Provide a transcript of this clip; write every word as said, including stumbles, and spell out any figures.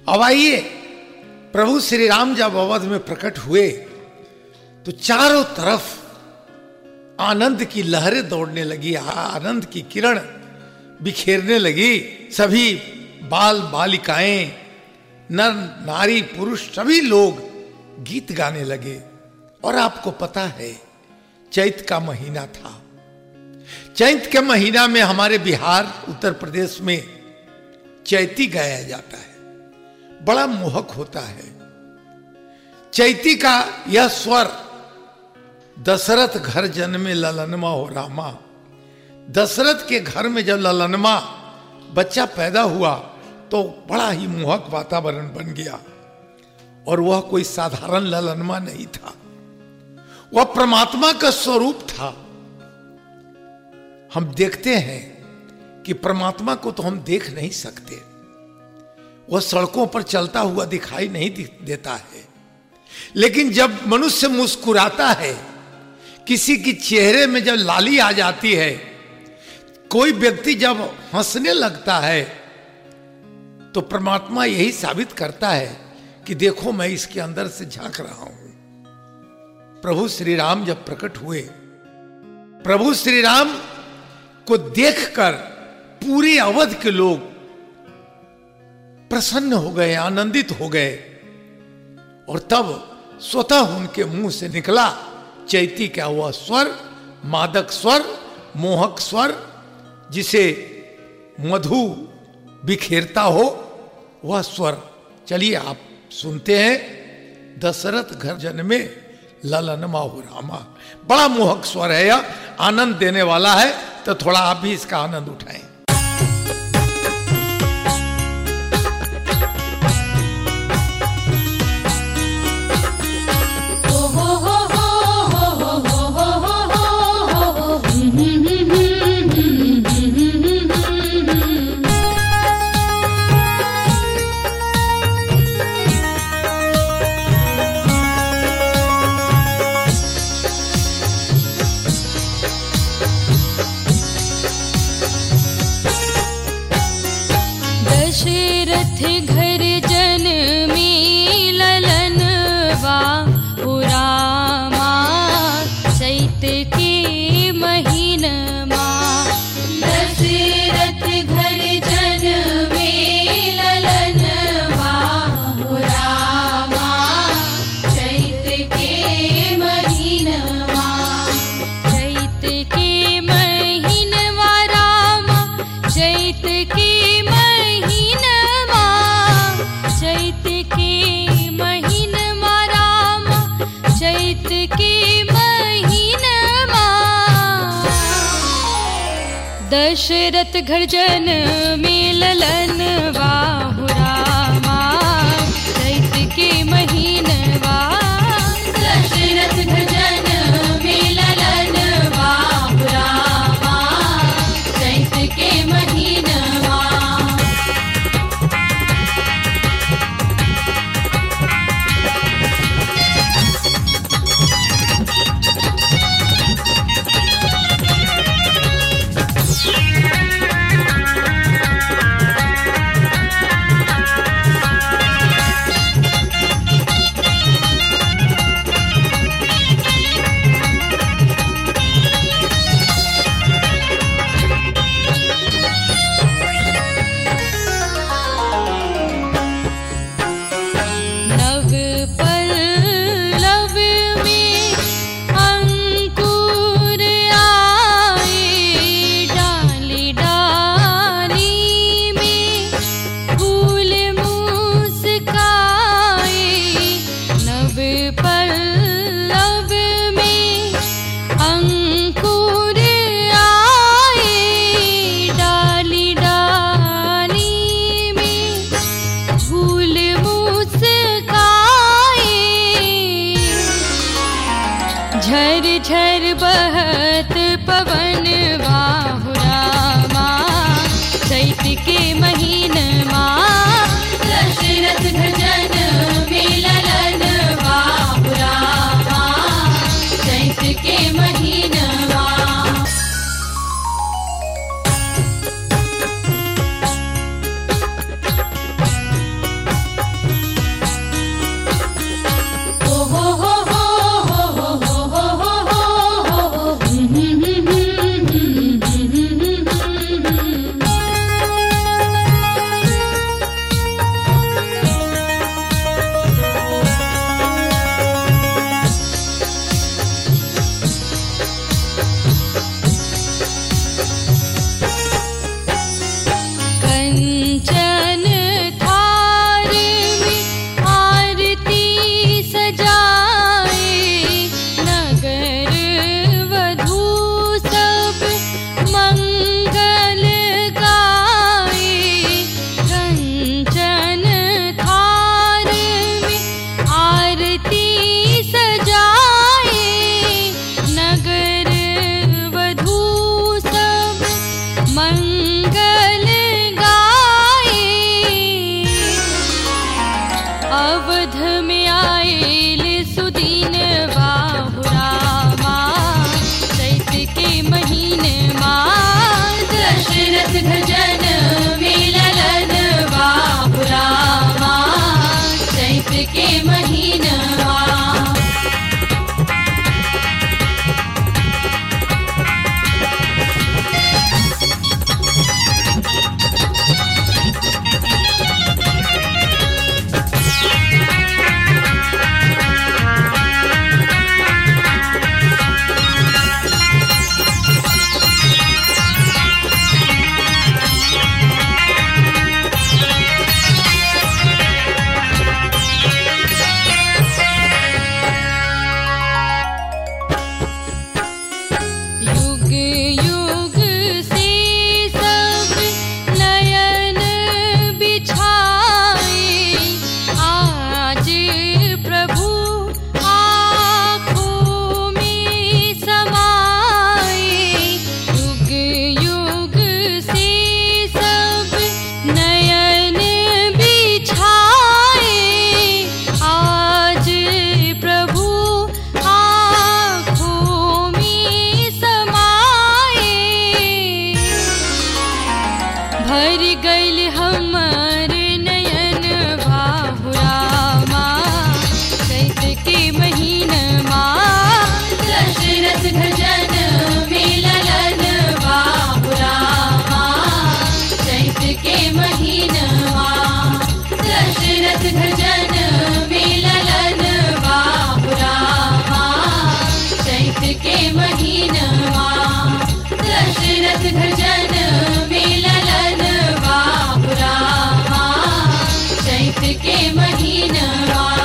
अब आइए, प्रभु श्री राम जब अवध में प्रकट हुए तो चारों तरफ आनंद की लहरें दौड़ने लगी, आनंद की किरण बिखेरने लगी। सभी बाल बालिकाएं, नर नारी पुरुष सभी लोग गीत गाने लगे। और आपको पता है चैत का महीना था। चैत के महीना में हमारे बिहार उत्तर प्रदेश में चैती गाया जाता है, बड़ा मोहक होता है। चैती का यह स्वर, दशरथ घर जन्मे ललनमा हो रामा। दशरथ के घर में जब ललनमा बच्चा पैदा हुआ तो बड़ा ही मोहक वातावरण बन गया। और वह कोई साधारण ललनमा नहीं था, वह परमात्मा का स्वरूप था। हम देखते हैं कि परमात्मा को तो हम देख नहीं सकते, वह सड़कों पर चलता हुआ दिखाई नहीं देता है, लेकिन जब मनुष्य मुस्कुराता है, किसी की चेहरे में जब लाली आ जाती है, कोई व्यक्ति जब हंसने लगता है, तो परमात्मा यही साबित करता है कि देखो मैं इसके अंदर से झांक रहा हूं। प्रभु श्री राम जब प्रकट हुए, प्रभु श्री राम को देखकर पूरे अवध के लोग प्रसन्न हो गए, आनंदित हो गए। और तब स्वतः उनके मुंह से निकला चैती का वह स्वर, मादक स्वर, मोहक स्वर, जिसे मधु बिखेरता हो वह स्वर। चलिए आप सुनते हैं, दशरथ घर जन्मे ललनमा हो रामा। बड़ा मोहक स्वर है, यह आनंद देने वाला है, तो थोड़ा आप भी इसका आनंद उठाएं। दशरथ घर जन्मे ललनवा हो रामा, चैत के महीनवा। दशरथ घर जन्मे ललनवा हो रामा, चैत के महीनवा। दशरथ घर जन मिललन बाबू रामा चैत के महीनवा दशरथ घर जन मिललन बाबू रामा चैत के महीनवा